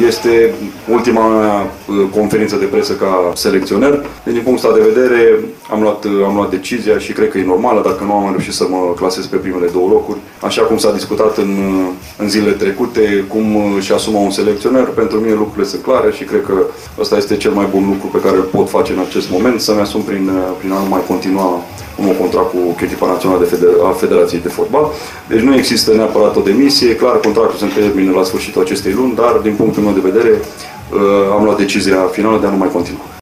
Este ultima mea conferință de presă ca selecționer. Deci, din punctul ăsta de vedere, am luat decizia și cred că e normală dacă nu am reușit să mă clasez pe primele două locuri. Așa cum s-a discutat în zilele trecute, cum și asuma un selecționer, pentru mine lucrurile sunt clare și cred că ăsta este cel mai bun lucru pe care îl pot face în acest moment, să-mi asum prin a nu mai continua un nou contract cu echipa națională a Federației de Fotbal. Deci nu există neapărat o demisie, clar contractul se termină la sfârșitul acestei luni, dar din punctul meu de vedere am luat decizia finală de a nu mai continua.